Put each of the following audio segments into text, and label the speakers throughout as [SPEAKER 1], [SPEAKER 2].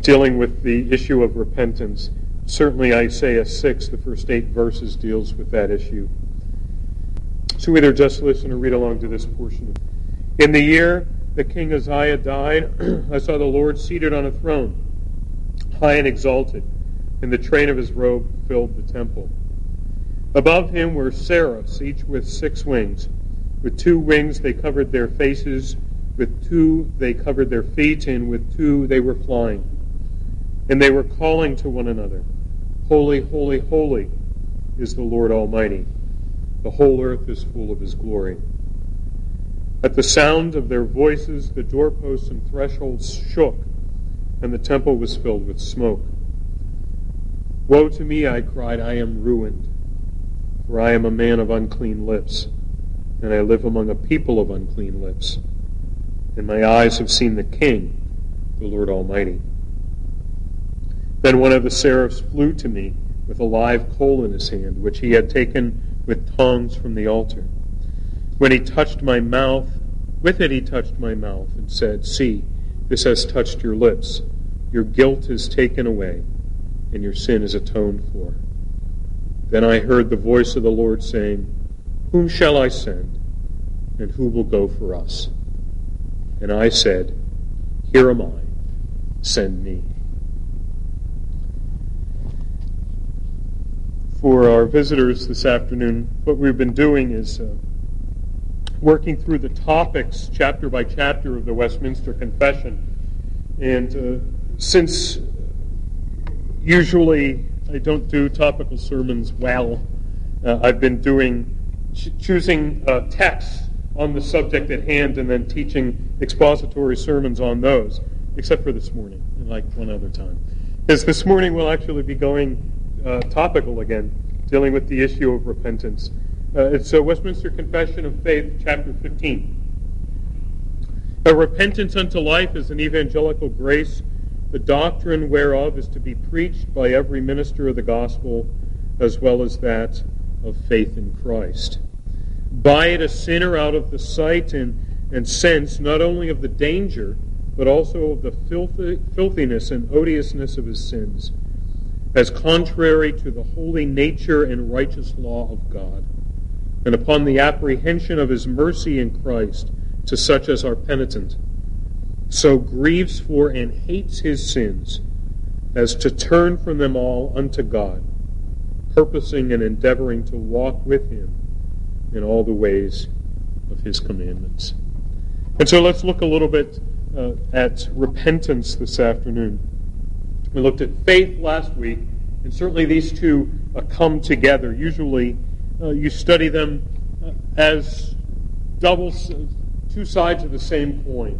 [SPEAKER 1] dealing with the issue of repentance. Certainly Isaiah 6, the first 8 verses, deals with that issue. So either just listen or read along to this portion. In the year that King Uzziah died, I saw the Lord seated on a throne, high and exalted, and the train of his robe filled the temple. Above him were seraphs, each with 6 wings. With 2 wings they covered their faces, with 2 they covered their feet, and with 2 they were flying. And they were calling to one another, Holy, holy, holy is the Lord Almighty. The whole earth is full of his glory. At the sound of their voices, the doorposts and thresholds shook, and the temple was filled with smoke. Woe to me, I cried, I am ruined, for I am a man of unclean lips, and I live among a people of unclean lips. And my eyes have seen the King, the Lord Almighty. Then one of the seraphs flew to me with a live coal in his hand, which he had taken with tongs from the altar. When he touched my mouth, with it he touched my mouth and said, See, this has touched your lips. Your guilt is taken away, and your sin is atoned for. Then I heard the voice of the Lord saying, Whom shall I send, and who will go for us? And I said, Here am I, send me. For our visitors this afternoon, what we've been doing is working through the topics chapter by chapter of the Westminster Confession. And since usually I don't do topical sermons well, I've been choosing texts on the subject at hand and then teaching expository sermons on those, except for this morning, and like one other time. Because this morning we'll actually be going topical again, dealing with the issue of repentance. It's a Westminster Confession of Faith, chapter 15. A repentance unto life is an evangelical grace, the doctrine whereof is to be preached by every minister of the gospel, as well as that of faith in Christ. By it a sinner out of the sight and sense not only of the danger, but also of the filthiness and odiousness of his sins, as contrary to the holy nature and righteous law of God, and upon the apprehension of his mercy in Christ to such as are penitent, so grieves for and hates his sins, as to turn from them all unto God, purposing and endeavoring to walk with him in all the ways of his commandments. And so let's look a little bit at repentance this afternoon. We looked at faith last week, and certainly these two come together. Usually you study them as two sides of the same coin.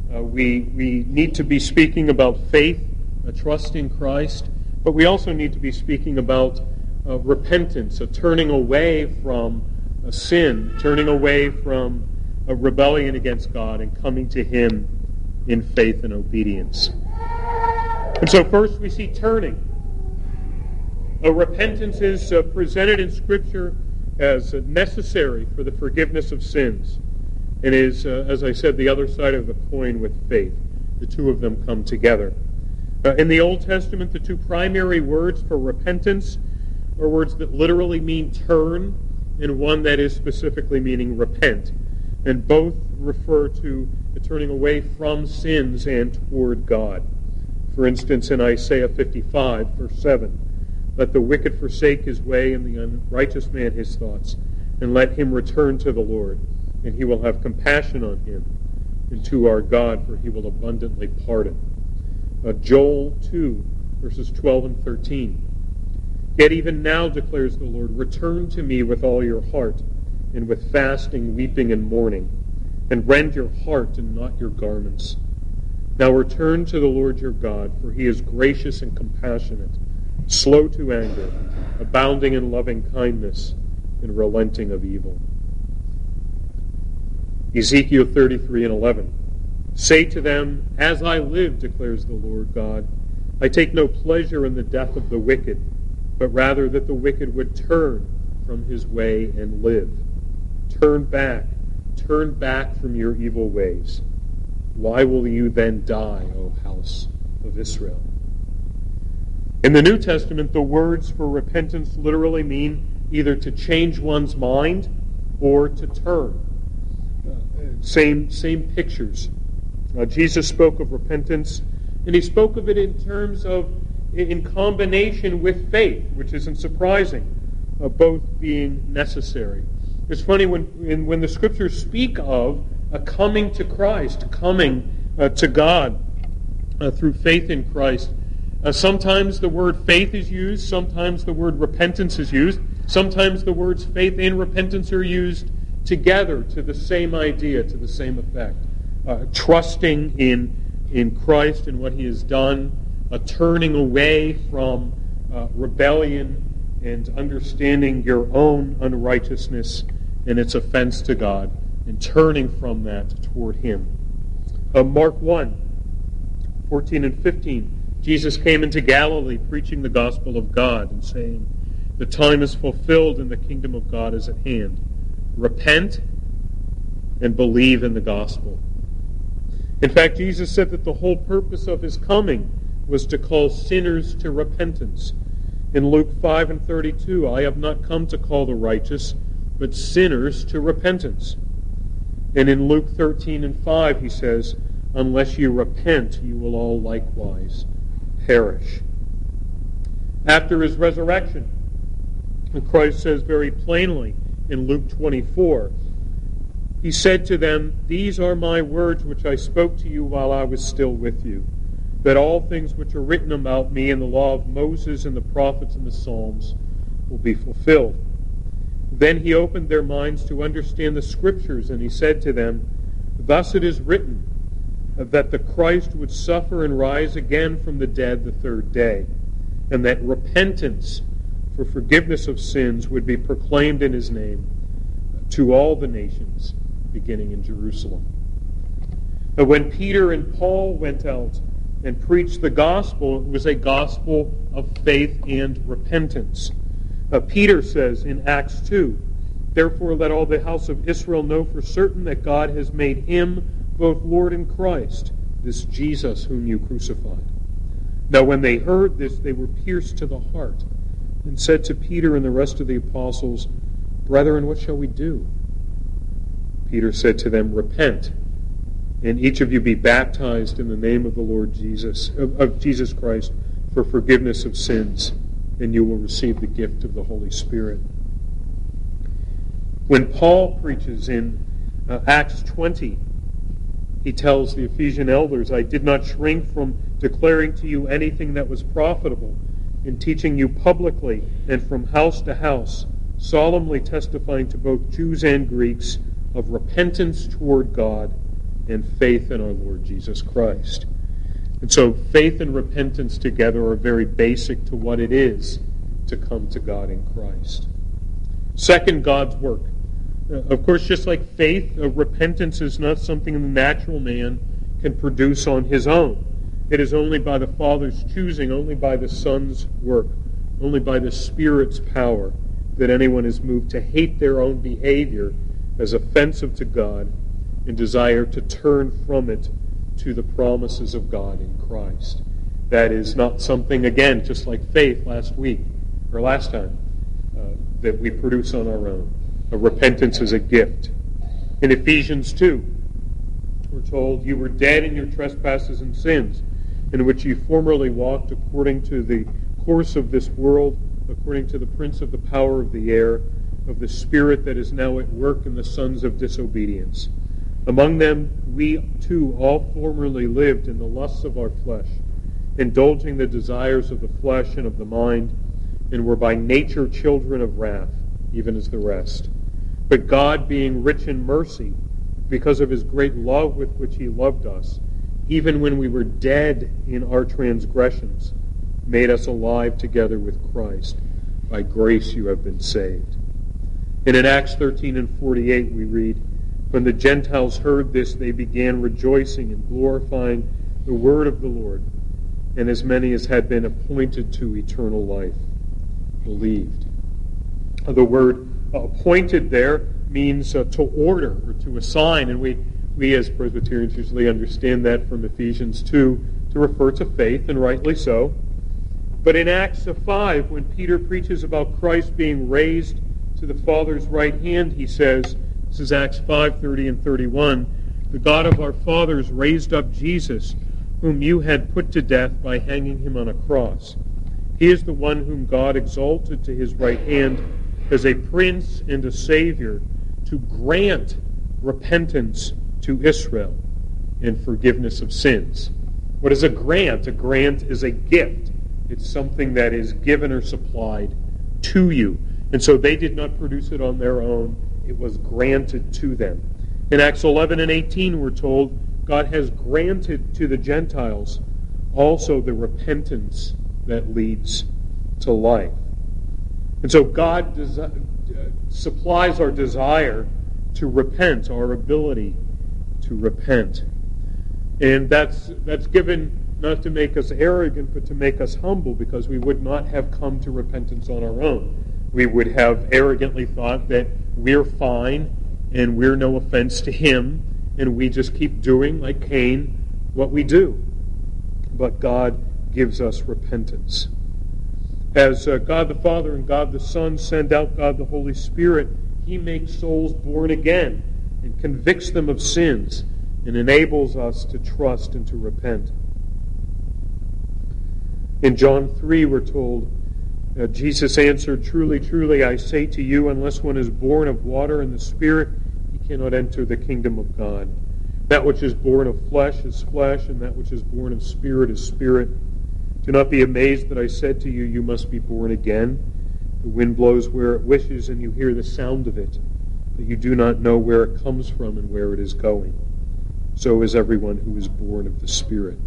[SPEAKER 1] We need to be speaking about faith, a trust in Christ, but we also need to be speaking about repentance, a turning away from a sin, turning away from a rebellion against God and coming to him in faith and obedience. And so first we see turning. Repentance is presented in Scripture as necessary for the forgiveness of sins. It is, as I said, the other side of the coin with faith. The two of them come together. In the Old Testament, the two primary words for repentance are words that literally mean turn, and one that is specifically meaning repent. And both refer to the turning away from sins and toward God. For instance, in Isaiah 55, verse 7, let the wicked forsake his way and the unrighteous man his thoughts, and let him return to the Lord, and he will have compassion on him, and to our God, for he will abundantly pardon. Joel 2, verses 12 and 13. Yet even now, declares the Lord, return to me with all your heart, and with fasting, weeping, and mourning, and rend your heart and not your garments. Now return to the Lord your God, for he is gracious and compassionate, slow to anger, abounding in loving kindness, and relenting of evil. Ezekiel 33 and 11. Say to them, as I live, declares the Lord God, I take no pleasure in the death of the wicked, but rather that the wicked would turn from his way and live. Turn back from your evil ways. Why will you then die, O house of Israel. In the New Testament, the words for repentance literally mean either to change one's mind or to turn. Same pictures. Jesus spoke of repentance, and he spoke of it in combination with faith, which isn't surprising, both being necessary. It's funny when the Scriptures speak of a coming to Christ, coming to God through faith in Christ. Sometimes the word faith is used, sometimes the word repentance is used, sometimes the words faith and repentance are used together to the same idea, to the same effect. Trusting in Christ and what he has done, turning away from rebellion and understanding your own unrighteousness and its offense to God, and turning from that toward him. Mark 1:14 and 15. Jesus came into Galilee preaching the gospel of God and saying, "The time is fulfilled and the kingdom of God is at hand. Repent and believe in the gospel." In fact, Jesus said that the whole purpose of his coming was to call sinners to repentance. In Luke 5:32, "I have not come to call the righteous, but sinners to repentance." And in Luke 13:5, he says, "Unless you repent, you will all likewise perish." After his resurrection, Christ says very plainly in Luke 24, he said to them, "These are my words which I spoke to you while I was still with you, that all things which are written about me in the law of Moses and the prophets and the Psalms will be fulfilled." Then he opened their minds to understand the Scriptures, and he said to them, "Thus it is written, that the Christ would suffer and rise again from the dead the third day, and that repentance for forgiveness of sins would be proclaimed in his name to all the nations, beginning in Jerusalem." When Peter and Paul went out and preached the gospel, it was a gospel of faith and repentance. Peter says in Acts 2, "Therefore let all the house of Israel know for certain that God has made him both Lord and Christ, this Jesus whom you crucified." Now when they heard this, they were pierced to the heart, and said to Peter and the rest of the apostles, "Brethren, what shall we do?" Peter said to them, "Repent, and each of you be baptized in the name of the Lord Jesus, of Jesus Christ, for forgiveness of sins, and you will receive the gift of the Holy Spirit." When Paul preaches in Acts 20, he tells the Ephesian elders, "I did not shrink from declaring to you anything that was profitable, in teaching you publicly and from house to house, solemnly testifying to both Jews and Greeks of repentance toward God and faith in our Lord Jesus Christ." And so faith and repentance together are very basic to what it is to come to God in Christ. Second, God's work. Of course, just like faith, repentance is not something the natural man can produce on his own. It is only by the Father's choosing, only by the Son's work, only by the Spirit's power that anyone is moved to hate their own behavior as offensive to God and desire to turn from it to the promises of God in Christ. That is not something, again, just like faith last time, that we produce on our own. Repentance is a gift. In Ephesians 2, we're told, "You were dead in your trespasses and sins, in which you formerly walked according to the course of this world, according to the prince of the power of the air, of the spirit that is now at work in the sons of disobedience. Among them we too all formerly lived in the lusts of our flesh, indulging the desires of the flesh and of the mind, and were by nature children of wrath, even as the rest. But God, being rich in mercy, because of his great love with which he loved us, even when we were dead in our transgressions, made us alive together with Christ. By grace you have been saved." And in Acts 13 and 48 we read, "When the Gentiles heard this, they began rejoicing and glorifying the word of the Lord, and as many as had been appointed to eternal life believed." The word appointed there means to order or to assign, and we as Presbyterians usually understand that from Ephesians 2, to refer to faith, and rightly so. But in Acts 5, when Peter preaches about Christ being raised to the Father's right hand, he says, this is Acts 5:30 and 31, "The God of our fathers raised up Jesus, whom you had put to death by hanging him on a cross. He is the one whom God exalted to his right hand as a prince and a savior, to grant repentance to Israel and forgiveness of sins." What is a grant? A grant is a gift. It's something that is given or supplied to you. And so they did not produce it on their own. It was granted to them. In Acts 11 and 18, we're told God has granted to the Gentiles also the repentance that leads to life. And so God supplies our desire to repent, our ability to repent. And that's given not to make us arrogant, but to make us humble, because we would not have come to repentance on our own. We would have arrogantly thought that we're fine and we're no offense to him, and we just keep doing, like Cain, what we do. But God gives us repentance. As God the Father and God the Son send out God the Holy Spirit, he makes souls born again and convicts them of sins and enables us to trust and to repent. In John 3, we're told, Jesus answered, "Truly, truly, I say to you, unless one is born of water and the Spirit, he cannot enter the kingdom of God. That which is born of flesh is flesh, and that which is born of spirit is spirit. Do not be amazed that I said to you, you must be born again. The wind blows where it wishes, and you hear the sound of it, but you do not know where it comes from and where it is going. So is everyone who is born of the Spirit."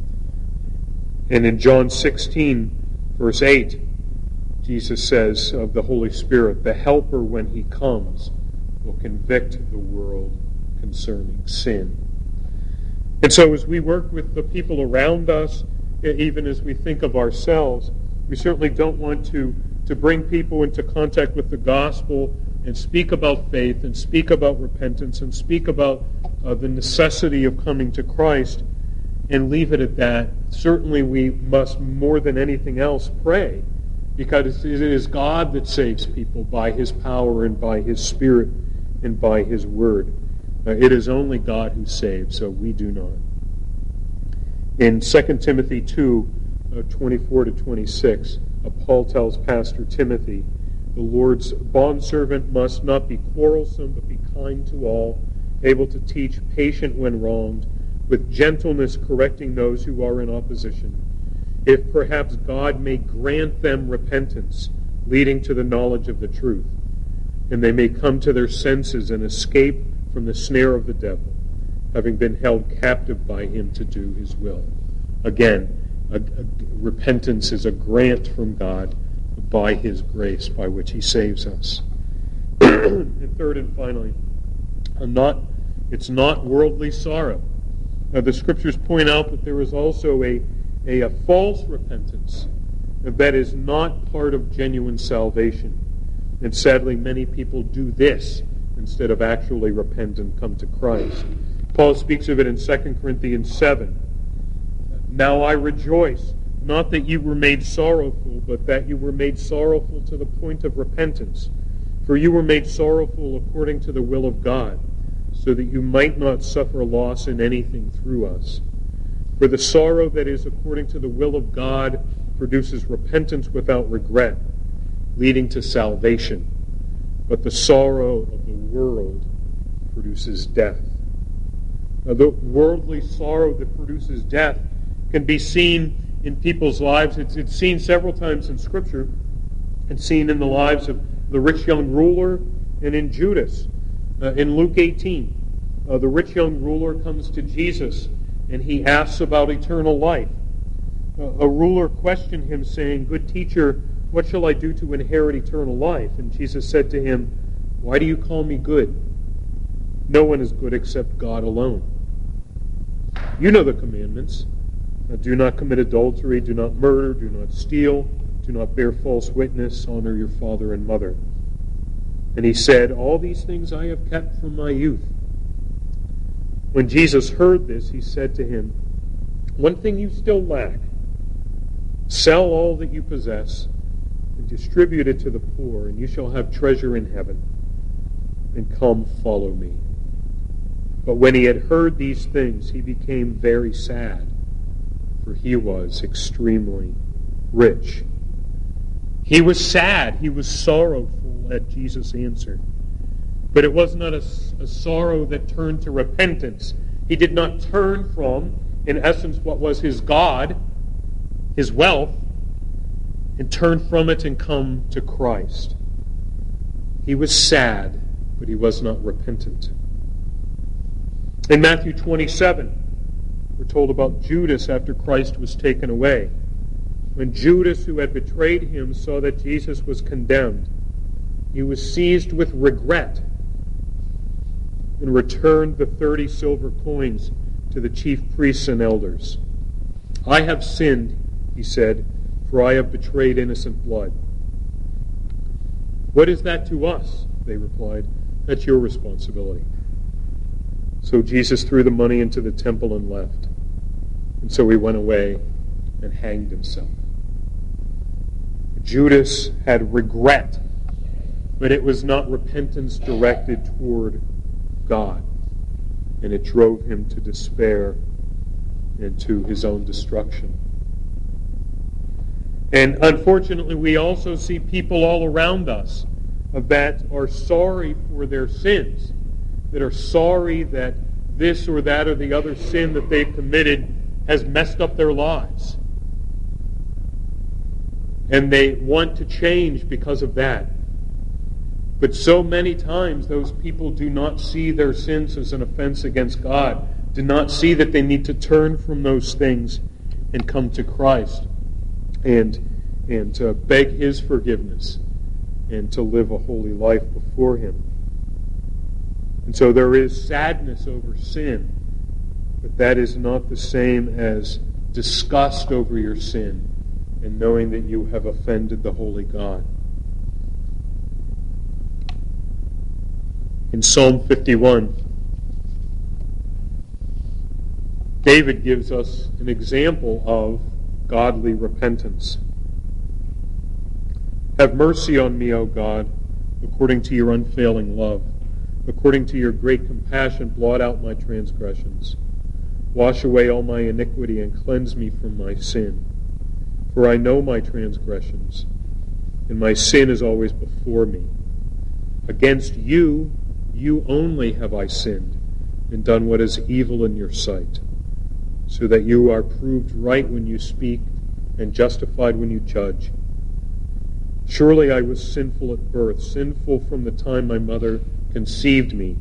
[SPEAKER 1] And in John 16, verse 8, Jesus says of the Holy Spirit, "The Helper, when he comes, will convict the world concerning sin." And so as we work with the people around us, even as we think of ourselves, we certainly don't want to bring people into contact with the gospel and speak about faith and speak about repentance and speak about the necessity of coming to Christ and leave it at that. Certainly we must, more than anything else, pray, because it is God that saves people by his power and by his Spirit and by his word. It is only God who saves, so we do not. In 2 Timothy 2, 24 to 26, Paul tells Pastor Timothy, "The Lord's bondservant must not be quarrelsome, but be kind to all, able to teach, patient when wronged, with gentleness correcting those who are in opposition, if perhaps God may grant them repentance, leading to the knowledge of the truth, and they may come to their senses and escape from the snare of the devil, having been held captive by him to do his will." Again, repentance is a grant from God by his grace, by which he saves us. And third and finally, it's not worldly sorrow. The Scriptures point out that there is also a false repentance that is not part of genuine salvation. And sadly, many people do this instead of actually repent and come to Christ. Paul speaks of it in 2 Corinthians 7. "Now I rejoice, not that you were made sorrowful, but that you were made sorrowful to the point of repentance. For you were made sorrowful according to the will of God, so that you might not suffer loss in anything through us. For the sorrow that is according to the will of God produces repentance without regret, leading to salvation. But the sorrow of the world produces death." Now, the worldly sorrow that produces death can be seen in people's lives. It's seen several times in Scripture. It's seen in the lives of the rich young ruler and in Judas. In Luke 18, the rich young ruler comes to Jesus and he asks about eternal life. A ruler questioned him, saying, "Good teacher, what shall I do to inherit eternal life?" And Jesus said to him, "Why do you call me good? No one is good except God alone. You know the commandments. Do not commit adultery, do not murder, do not steal, do not bear false witness, honor your father and mother." And he said, "All these things I have kept from my youth." When Jesus heard this, he said to him, one thing you still lack. Sell all that you possess and distribute it to the poor, and you shall have treasure in heaven. And come, follow me." But when he had heard these things, he became very sad, for he was extremely rich. He was sad. He was sorrowful at Jesus' answer. But it was not a sorrow that turned to repentance. He did not turn from, in essence, what was his God, his wealth, and turn from it and come to Christ. He was sad, but he was not repentant. In Matthew 27, we're told about Judas after Christ was taken away. When Judas, who had betrayed him, saw that Jesus was condemned, he was seized with regret and returned the 30 silver coins to the chief priests and elders. "I have sinned," he said, "for I have betrayed innocent blood." "What is that to us?" they replied. "That's your responsibility." So Jesus threw the money into the temple and left. And so he went away and hanged himself. Judas had regret, but it was not repentance directed toward God. And it drove him to despair and to his own destruction. And unfortunately, we also see people all around us that are sorry for their sins, that are sorry that this or that or the other sin that they've committed has messed up their lives. And they want to change because of that. But so many times those people do not see their sins as an offense against God, do not see that they need to turn from those things and come to Christ and to beg his forgiveness and to live a holy life before him. And so there is sadness over sin, but that is not the same as disgust over your sin and knowing that you have offended the holy God. In Psalm 51, David gives us an example of godly repentance. "Have mercy on me, O God, according to your unfailing love. According to your great compassion, blot out my transgressions. Wash away all my iniquity and cleanse me from my sin. For I know my transgressions, and my sin is always before me. Against you, you only have I sinned, and done what is evil in your sight, so that you are proved right when you speak, and justified when you judge. Surely I was sinful at birth, sinful from the time my mother conceived me.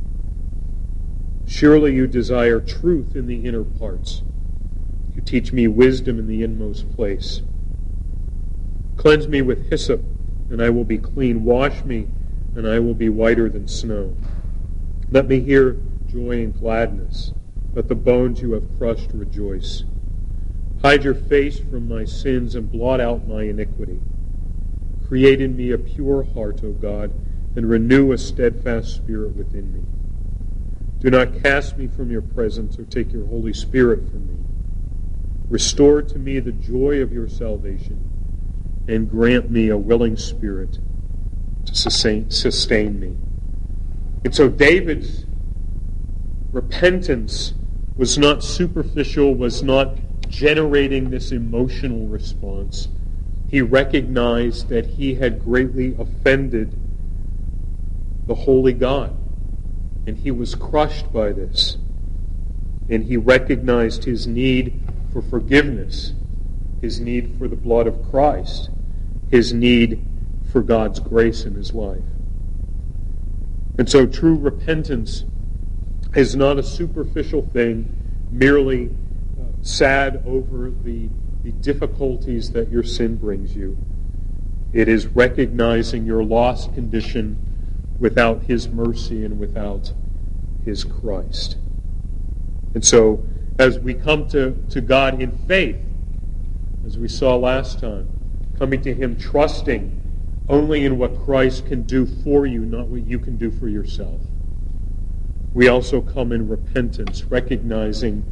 [SPEAKER 1] Surely you desire truth in the inner parts. You teach me wisdom in the inmost place. Cleanse me with hyssop, and I will be clean. Wash me, and I will be whiter than snow. Let me hear joy and gladness. Let the bones you have crushed rejoice. Hide your face from my sins and blot out my iniquity. Create in me a pure heart, O God, and renew a steadfast spirit within me. Do not cast me from your presence or take your Holy Spirit from me. Restore to me the joy of your salvation and grant me a willing spirit to sustain me." And so David's repentance was not superficial, was not generating this emotional response. He recognized that he had greatly offended the holy God, and he was crushed by this. And he recognized his need for forgiveness, his need for the blood of Christ, his need for God's grace in his life. And so true repentance is not a superficial thing, merely sad over the difficulties that your sin brings you. It is recognizing your lost condition without his mercy and without his Christ. And so as we come to God in faith, as we saw last time, coming to him trusting only in what Christ can do for you, not what you can do for yourself. We also come in repentance, recognizing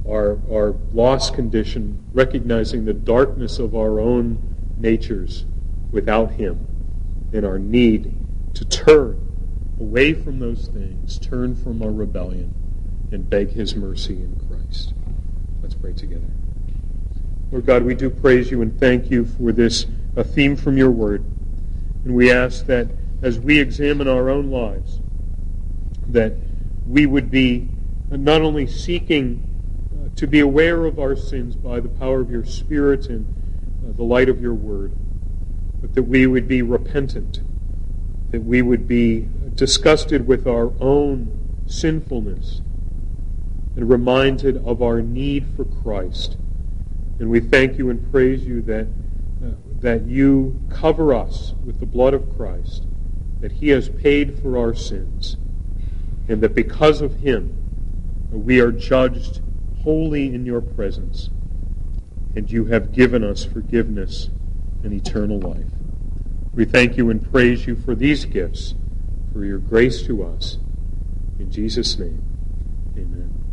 [SPEAKER 1] our lost condition, recognizing the darkness of our own natures without him, and our need to turn away from those things, turn from our rebellion, and beg his mercy in Christ. Let's pray together. Lord God, we do praise you and thank you for this a theme from your word. And we ask that as we examine our own lives, that we would be not only seeking to be aware of our sins by the power of your Spirit and the light of your word, but that we would be repentant, that we would be disgusted with our own sinfulness and reminded of our need for Christ. And we thank you and praise you that you cover us with the blood of Christ, that he has paid for our sins, and that because of him we are judged holy in your presence, and you have given us forgiveness and eternal life. We thank you and praise you for these gifts, for your grace to us. In Jesus' name, amen.